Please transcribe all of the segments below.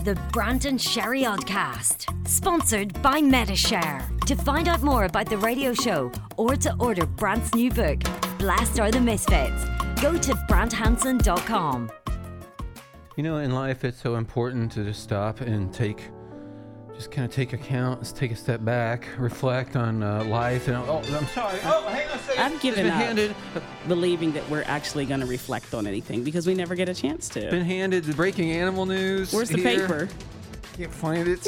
The Brant and Sherry Oddcast, sponsored by Metashare. To find out more about the radio show or to order Brant's new book, Blessed Are the Misfits, go to branthanson.com. You know, in life, it's so important to just stop and take account, take a step back, reflect on life. And I'm sorry. Oh, hang on a second. I've given up believing that we're actually going to reflect on anything because we never get a chance to. Been handed the breaking animal news. Where's the paper? Can't find it.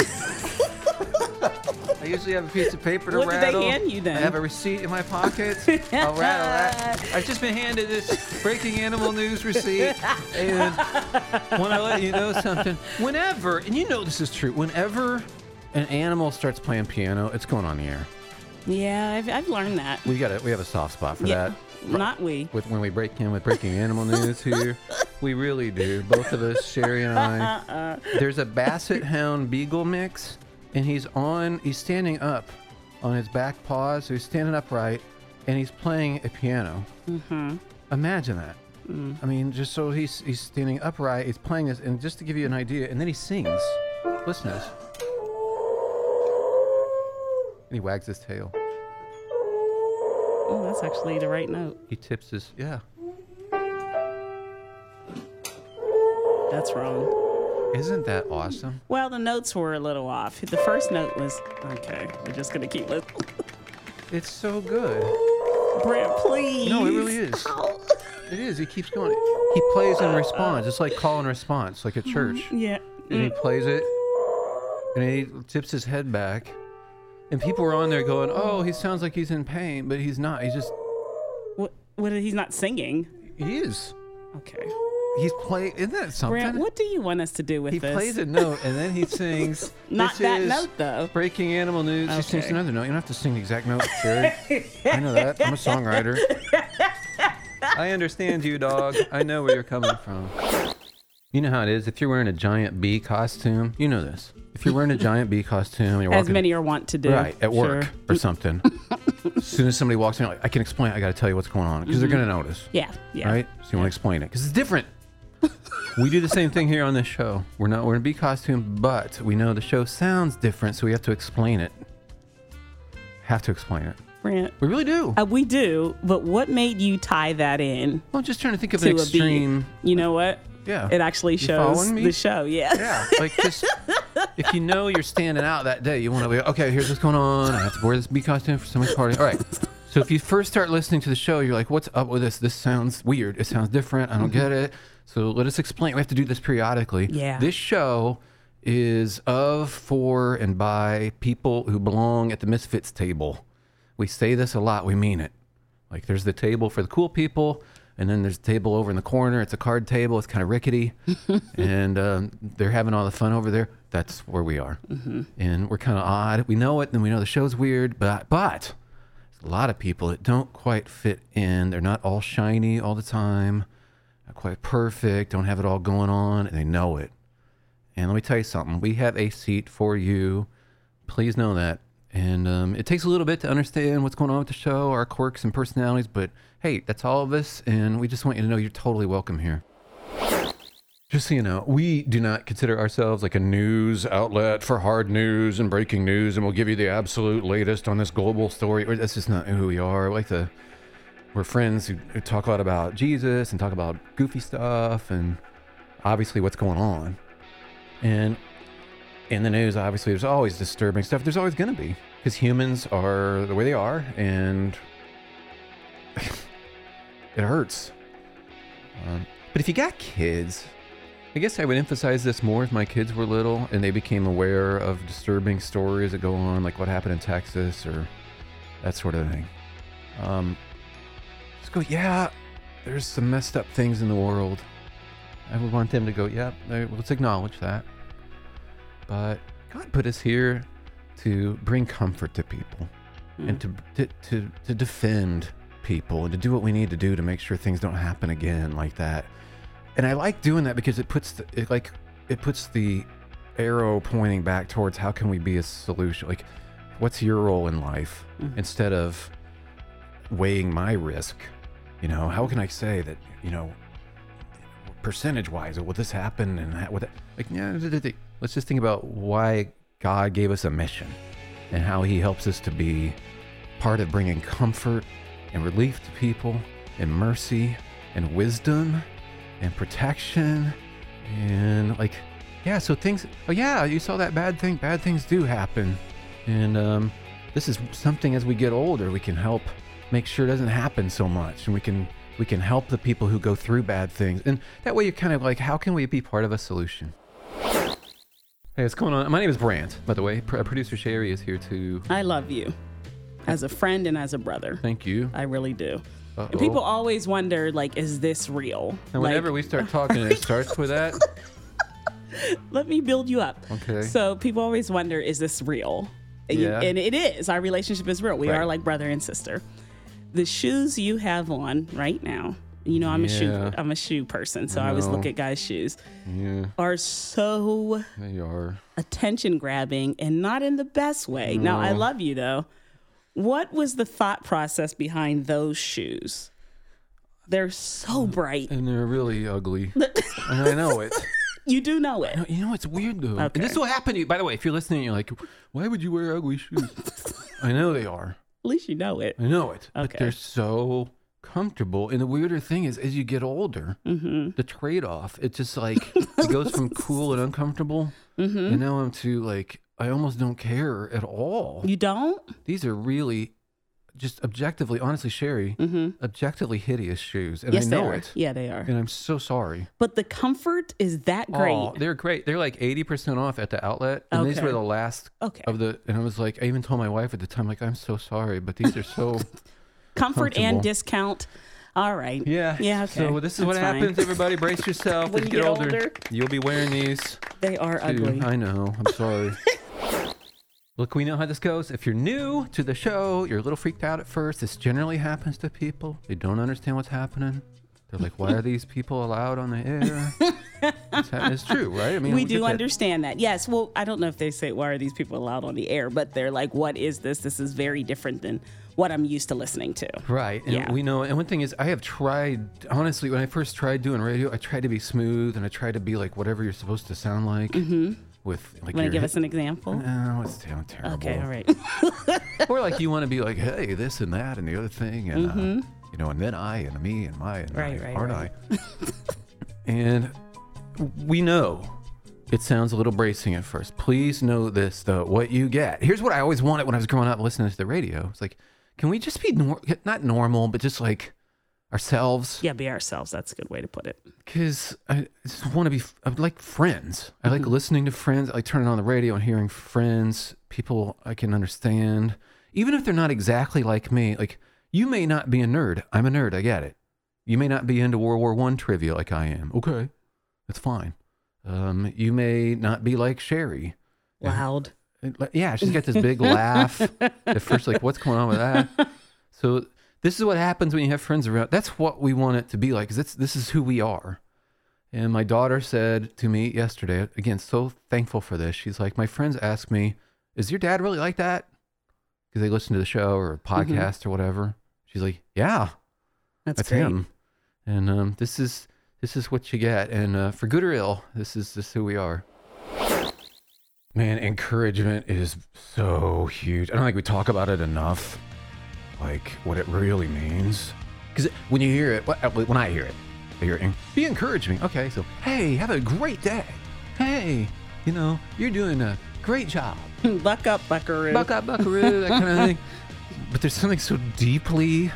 I usually have a piece of paper to rattle. What did they hand you then? I have a receipt in my pocket. I'll rattle that. I've just been handed this breaking animal news receipt. And want to let you know something. Whenever, and you know this is true, whenever an animal starts playing piano, it's going on the air. Yeah, I've learned that. We have a soft spot for that. Not we. When we break in with breaking animal news here, we really do. Both of us, Sherry and I. There's a Basset Hound Beagle mix, and he's standing up on his back paws, so he's standing upright, and he's playing a piano. Mm-hmm. Imagine that. Mm. I mean, just so he's standing upright, he's playing this, and just to give you an idea, and then he sings. Listen to this. And he wags his tail. Oh, that's actually the right note. He tips his, yeah. That's wrong. Isn't that awesome? Well, the notes were a little off. The first note was, okay, we're just going to keep listening. It's so good. Brant, please. No, it really is. Ow. It is. He keeps going. He plays and responds. It's like call and response, like at church. Yeah. And he plays it, and he tips his head back. And people are on there going, oh, he sounds like he's in pain, but he's not. He's just... What? He's not singing? He is. Okay. He's playing... Isn't that something? Brant, what do you want us to do with this? He plays a note, and then he sings... Not that note, though. Breaking animal news. Okay. He sings another note. You don't have to sing the exact note, Sherry. I know that. I'm a songwriter. I understand you, dog. I know where you're coming from. You know how it is. If you're wearing a giant bee costume, you know this. If you're wearing a giant bee costume, you're walking, as many are wont to do, right, at work or something. As soon as somebody walks in, like, I can explain. I got to tell you what's going on because they're going to notice. Yeah. Right. So you want to explain it because it's different. We do the same thing here on this show. We're not wearing a bee costume, but we know the show sounds different, so we have to explain it. Have to explain it. Brant, we really do. We do. But what made you tie that in? Well, I'm just trying to think of an extreme. You know what? Yeah. It actually shows the show. Yeah. Yeah. Like just if you know you're standing out that day, you want to be, okay, here's what's going on. I have to wear this bee costume for somebody's party. All right. So if you first start listening to the show, you're like, what's up with this? This sounds weird. It sounds different. I don't get it. So let us explain. We have to do this periodically. Yeah. This show is of, for, and by people who belong at the Misfits table. We say this a lot. We mean it. Like there's the table for the cool people. And then there's a table over in the corner. It's a card table. It's kind of rickety. And they're having all the fun over there. That's where we are. Mm-hmm. And we're kind of odd. We know it, and we know the show's weird. But there's a lot of people that don't quite fit in. They're not all shiny all the time. Not quite perfect. Don't have it all going on. And they know it. And let me tell you something. We have a seat for you. Please know that. And it takes a little bit to understand what's going on with the show, our quirks and personalities, but hey, that's all of us, and we just want you to know you're totally welcome here. Just so you know, we do not consider ourselves like a news outlet for hard news and breaking news, and we'll give you the absolute latest on this global story. That's just not who we are. We're friends who talk a lot about Jesus and talk about goofy stuff and obviously what's going on. And in the news, obviously, there's always disturbing stuff. There's always going to be, because humans are the way they are, and it hurts. But if you got kids, I guess I would emphasize this more if my kids were little and they became aware of disturbing stories that go on, like what happened in Texas or that sort of thing. Just go, yeah, there's some messed up things in the world. I would want them to go, yeah, let's acknowledge that. But God put us here to bring comfort to people and to defend people and to do what we need to do to make sure things don't happen again like that. And I like doing that because it puts the arrow pointing back towards how can we be a solution? Like, what's your role in life instead of weighing my risk? You know, how can I say that, you know, percentage wise, will this happen and that, with it? Like, yeah, let's just think about why God gave us a mission and how he helps us to be part of bringing comfort and relief to people and mercy and wisdom and protection and like, yeah, so things, oh yeah, you saw that bad thing. Bad things do happen. And this is something as we get older, we can help make sure it doesn't happen so much. And we can help the people who go through bad things. And that way you're kind of like, how can we be part of a solution? Hey, what's going on? My name is Brant, by the way. Producer Sherry is here too. I love you as a friend and as a brother. Thank you. I really do. Uh-oh. And people always wonder, like, is this real? And whenever we start talking, it starts with that. Let me build you up. Okay. So people always wonder, is this real? Yeah. And it is. Our relationship is real. We Right. are like brother and sister. The shoes you have on right now, you know, I'm a shoe person, so I always look at guys' shoes. Yeah, Are so they are. attention grabbing and not in the best way. Now, I love you though. What was the thought process behind those shoes? They're so bright. And they're really ugly. And I know it. You do know it. You know, it's weird though. Okay. And this will happen to you. By the way, if you're listening, you're like, why would you wear ugly shoes? I know they are. At least you know it. I know it. But Okay. they're so comfortable. And the weirder thing is, as you get older, the trade-off, it's just like, it goes from cool and uncomfortable. And now I'm to like, I almost don't care at all. You don't? These are really just objectively, honestly, Sherry, objectively hideous shoes. And Yes, I they know are. it. Yeah, they are. And I'm so sorry. But the comfort is that great. Oh, they're great. They're like 80% off at the outlet. And these Okay. were the last Okay. of the, and I was like, I even told my wife at the time, like, I'm so sorry, but these are so Comfort and comfortable. discount. All right. Yeah. Yeah, okay. So this is what That's fine. happens, everybody. Brace yourself. When As you get older. you'll be wearing these They are too. ugly. I know. I'm sorry. Look, we know how this goes. If you're new to the show, you're a little freaked out at first. This generally happens to people. They don't understand what's happening. They're like, why are these people allowed on the air? It's true, right? I mean, we get do that. understand that. Yes. Well, I don't know if they say, why are these people allowed on the air? But they're like, what is this? This is very different than what I'm used to listening to. Right. And Yeah. we know. And one thing is, I have tried, honestly, when I first tried doing radio, I tried to be smooth and I tried to be like whatever you're supposed to sound like. With like, Want to your give us an example? No, it's terrible. Okay. All right. Or like you want to be like, hey, this and that and the other thing, and you know, and then I and me and my and Right, I, right, aren't right. I? And we know it sounds a little bracing at first. Please know this though. What you get. Here's what I always wanted when I was growing up listening to the radio. It's like, can we just be not normal, but just like ourselves? Yeah, be ourselves. That's a good way to put it. Because I just want to be, I like friends. I like listening to friends. I like turning on the radio and hearing friends, people I can understand. Even if they're not exactly like me. Like, you may not be a nerd. I'm a nerd. I get it. You may not be into World War I trivia like I am. Okay. That's fine. You may not be like Sherry. Loud. Yeah, she's got this big laugh. At first, like, what's going on with that? So this is what happens when you have friends around. That's what we want it to be like, because this is who we are. And my daughter said to me yesterday, again, so thankful for this. She's like, my friends ask me, is your dad really like that? Because they listen to the show or a podcast or whatever. She's like, yeah, That's great. great. Him. And this is what you get. And for good or ill, this is who we are. Man, encouragement is so huge. I don't think we talk about it enough, like what it really means. Because when you hear it, when I hear it, I hear be encouraging. Okay, so, hey, have a great day. Hey, you know, you're doing a great job. Buck up, buckaroo. Buck up, buckaroo, that kind of thing. But there's something so deeply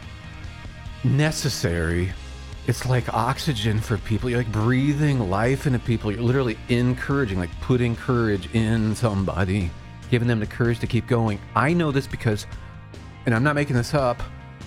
necessary. It's like oxygen for people. You're like breathing life into people. You're literally encouraging, like putting courage in somebody, giving them the courage to keep going. I know this because, and I'm not making this up,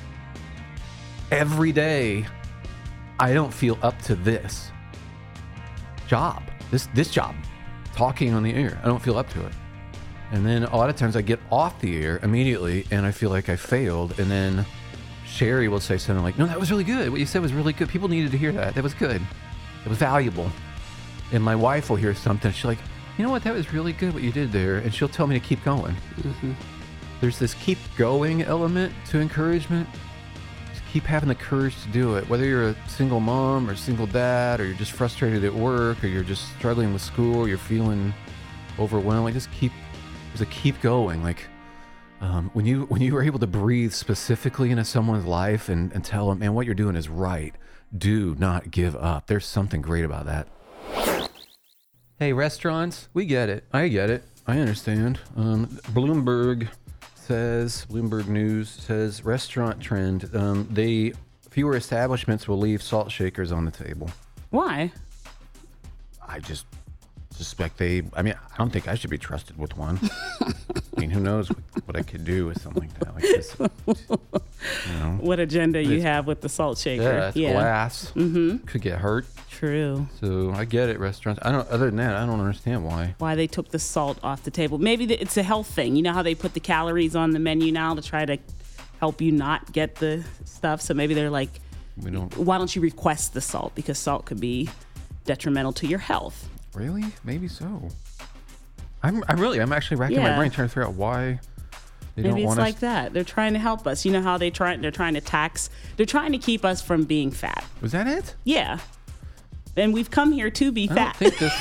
every day I don't feel up to this job, this job, talking on the air. I don't feel up to it. And then a lot of times I get off the air immediately and I feel like I failed. And then Sherry will say something like, no, that was really good. What you said was really good. People needed to hear that. That was good. It was valuable. And my wife will hear something. She's like, you know what? That was really good what you did there. And she'll tell me to keep going. There's this keep going element to encouragement. Just keep having the courage to do it. Whether you're a single mom or single dad, or you're just frustrated at work, or you're just struggling with school, or you're feeling overwhelming. Just keep going. Like when you were able to breathe specifically into someone's life and tell them, man, what you're doing is right. Do not give up. There's something great about that. Hey, restaurants, we get it. I get it. I understand. Bloomberg News says restaurant trend. Fewer establishments will leave salt shakers on the table. Why? I just suspect I don't think I should be trusted with one. I mean, who knows what I could do with something like that, like this. You know? What agenda you have with the salt shaker? Yeah, it's glass. Mm-hmm. Could get hurt. True. So I get it, restaurants. Other than that, I don't understand why they took the salt off the table. Maybe it's a health thing. You know how they put the calories on the menu now to try to help you not get the stuff. So maybe they're like, why don't you request the salt? Because salt could be detrimental to your health. Really? Maybe so. I'm actually racking my brain trying to figure out why they don't want us. Maybe it's like that. They're trying to help us. You know how they're trying to keep us from being fat. Was that it? Yeah. And we've come here to be fat. I don't think this.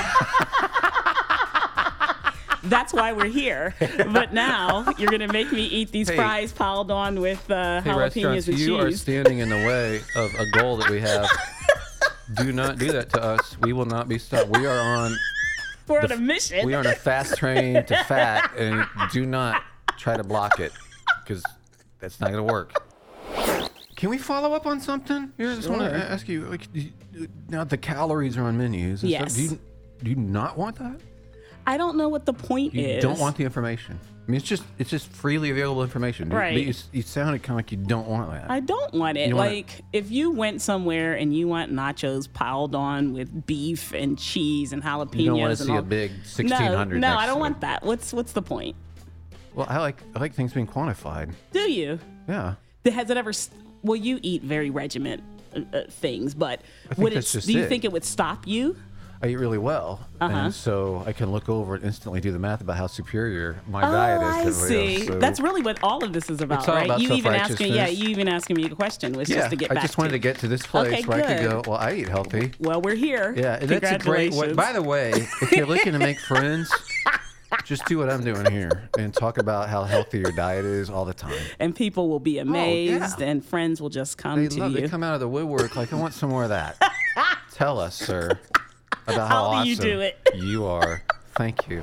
That's why we're here. But now you're going to make me eat these fries piled on with jalapenos and cheese. You are standing in the way of a goal that we have. Do not do that to us. We will not be stopped. We're on a mission. We are on a fast train to fat, and do not try to block it, because that's not going to work. Can we follow up on something? I just want to ask you, like, now the calories are on menus. Yes. Do you not want that? I don't know what the point is. You don't want the information. I mean, it's just freely available information. Right. You sounded kind of like you don't want that. I don't want it. Like, if you went somewhere and you want nachos piled on with beef and cheese and jalapenos, you don't want to see a big 1600. No, I don't want that. What's the point? Well, I like things being quantified. Do you? Yeah. Has it ever? Well, you eat very regiment things, but do you think it would stop you? I eat really well, and so I can look over and instantly do the math about how superior my diet is. I see. So that's really what all of this is about, it's all right? about you even asking me a question was just to get back. I just wanted to get to this place where I could go, well, I eat healthy. Well, we're here. Yeah, and that's a great way. By the way, if you're looking to make friends, just do what I'm doing here and talk about how healthy your diet is all the time. And people will be amazed, and friends will just come to you. They come out of the woodwork like, I want some more of that. Tell us, sir, about how awesome you do it. You are. Thank you.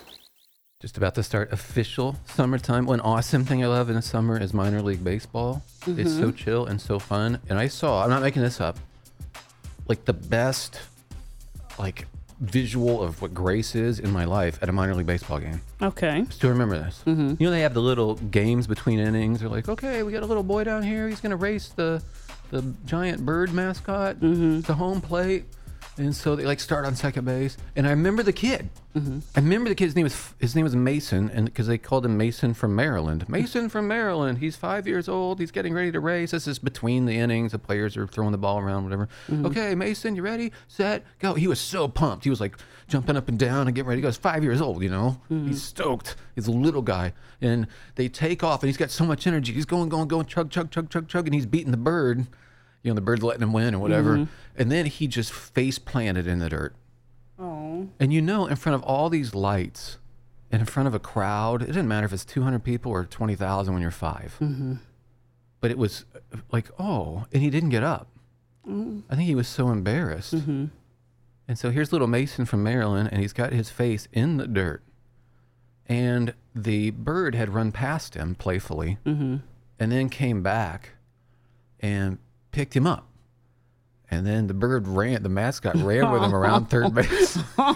Just about to start official summertime. One awesome thing I love in the summer is minor league baseball. Mm-hmm. It's so chill and so fun. And I'm not making this up, like the best, like, visual of what grace is in my life at a minor league baseball game. Okay. Still remember this. Mm-hmm. You know, they have the little games between innings. They're like, okay, we got a little boy down here. He's going to race the giant bird mascot to home plate. And so they like start on second base. And I remember the kid. Mm-hmm. I remember the kid. His name was Mason, and because they called him Mason from Maryland. Mason from Maryland. He's 5 years old. He's getting ready to race. This is between the innings. The players are throwing the ball around, whatever. Mm-hmm. Okay, Mason, you ready? Set, go. He was so pumped. He was like jumping up and down and getting ready. He goes 5 years old, you know. Mm-hmm. He's stoked. He's a little guy. And they take off, and he's got so much energy. He's going, chug, and he's beating the bird. You know, the bird's letting him win or whatever. Mm-hmm. And then he just face planted in the dirt. Oh. And you know, in front of all these lights and in front of a crowd, it doesn't matter if it's 200 people or 20,000 when you're 5. Mm-hmm. But it was like, oh, and he didn't get up. Mm-hmm. I think he was so embarrassed. Mm-hmm. And so here's little Mason from Maryland, and he's got his face in the dirt. And the bird had run past him playfully and then came back and picked him up. And then the mascot ran with him around third base.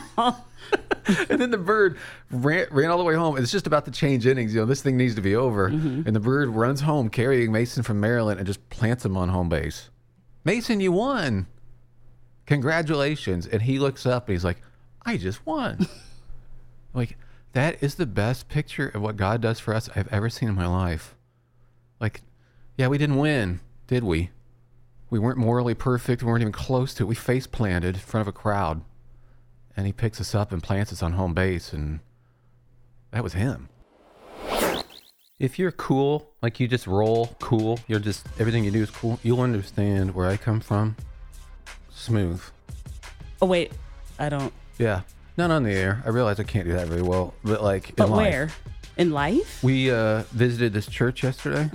And then the bird ran all the way home. It's just about to change innings. You know, this thing needs to be over. Mm-hmm. And the bird runs home carrying Mason from Maryland and just plants him on home base. Mason, you won. Congratulations. And he looks up and he's like, I just won. Like, that is the best picture of what God does for us I've ever seen in my life. Like, yeah, we didn't win, did we? We weren't morally perfect. We weren't even close to it. We face planted in front of a crowd. And he picks us up and plants us on home base. And that was him. If you're cool, like you just roll cool, everything you do is cool, you'll understand where I come from. Smooth. Oh, wait. I don't. Yeah. Not on the air. I realize I can't do that very well, but like But in life. where? In life? We visited this church yesterday,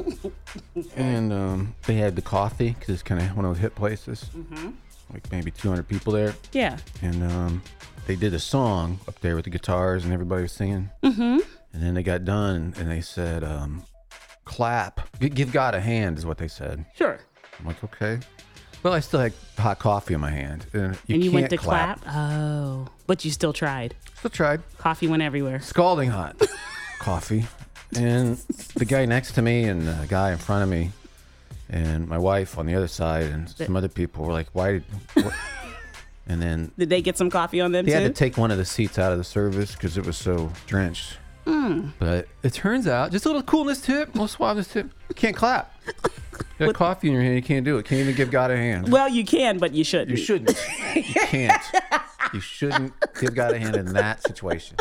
and they had the coffee because it's kind of one of those hip places. Like maybe 200 people there, Yeah. and they did a song up there with the guitars and everybody was singing. And then they got done and they said, "Clap, give God a hand," is what they said. Sure. I'm like, okay. Well, I still had hot coffee in my hand, and you And you went can't to clap? Oh. But you still tried. Still tried. Coffee went everywhere. Scalding hot coffee, and the guy next to me and the guy in front of me and my wife on the other side and some other people were like, "Why did?" And then Did they get some coffee on them they too? had to take one of the seats out of the service because it was so drenched. But it turns out, just a little coolness tip, a little suaveness tip, you can't clap. You got coffee in your hand, you can't do it. Can't even give God a hand. Well, you can, but you shouldn't. You shouldn't. You can't. You shouldn't give God a hand in that situation.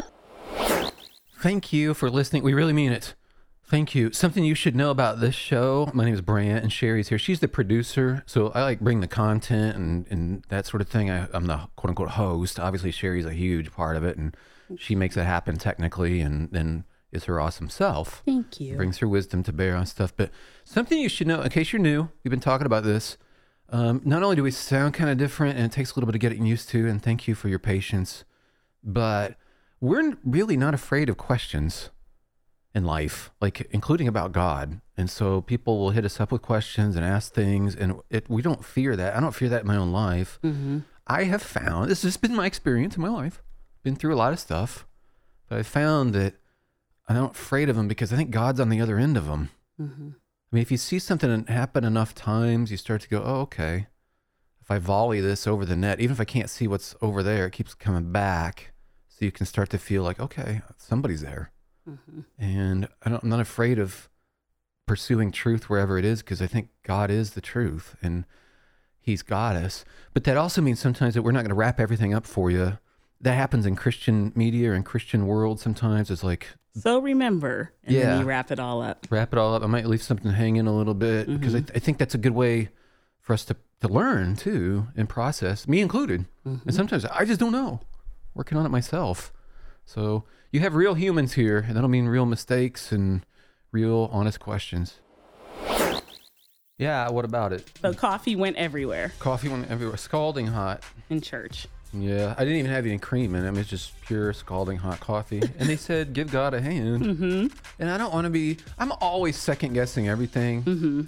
Thank you for listening. We really mean it. Thank you. Something you should know about this show. My name is Brant, and Sherry's here. She's the producer, so I like bring the content and that sort of thing. I'm the quote-unquote host. Obviously, Sherry's a huge part of it, and she makes it happen technically, and then is her awesome self. Thank you. Brings her wisdom to bear on stuff. But something you should know, in case you're new, we've been talking about this. Not only do we sound kind of different, and it takes a little bit of getting used to, and thank you for your patience, but we're really not afraid of questions in life, like including about God. And so people will hit us up with questions and ask things, and we don't fear that. I don't fear that in my own life. I have found, this has been my experience in my life, been through a lot of stuff, but I found that I'm not afraid of them because I think God's on the other end of them. I mean, if you see something happen enough times, you start to go, oh, okay, if I volley this over the net, even if I can't see what's over there, it keeps coming back. So you can start to feel like, okay, somebody's there. And I'm not afraid of pursuing truth wherever it is, because I think God is the truth and he's got us. But that also means sometimes that we're not going to wrap everything up for you. That happens in Christian media or in Christian world sometimes. It's like, So remember, and then you wrap it all up. Wrap it all up. I might leave something hanging a little bit because I think that's a good way for us to learn too and process, me included. And sometimes I just don't know. Working on it myself. So you have real humans here, and that'll mean real mistakes and real honest questions. Yeah, what about it? So coffee went everywhere Coffee went everywhere. Scalding hot. in church. Yeah, I didn't even have any cream in it. I mean, it's just pure scalding hot coffee. And they said, give God a hand. And I don't want to be, I'm always second guessing everything.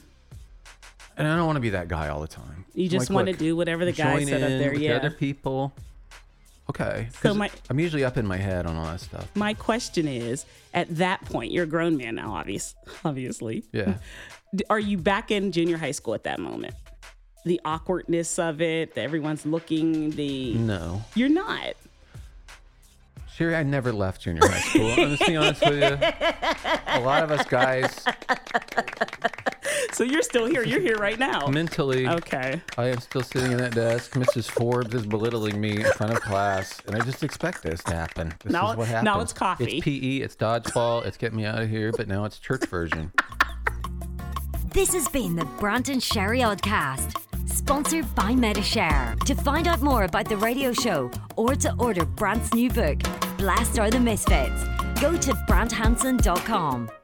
And I don't want to be that guy all the time. You just Like, want to look, do whatever the guy join said up in there. with the Yeah. other people. Okay. So 'Cause I'm usually up in my head on all that stuff. My question is, at that point, you're a grown man now, obviously. Yeah. Are you back in junior high school at that moment? The awkwardness of it, everyone's looking, No. You're not. Sherry, I never left junior high school. I'm just being honest with you. A lot of us guys, So you're still here. You're here right now. mentally, Okay. I am still sitting in that desk. Mrs. Forbes is belittling me in front of class, and I just expect this to happen. This Now- is what happens. now it's coffee. It's PE, it's dodgeball, it's getting me out of here, but now it's church version. This has been the Brant and Sherry Oddcast, sponsored by Medishare. To find out more about the radio show or to order Brant's new book, Blessed Are the Misfits, go to branthanson.com.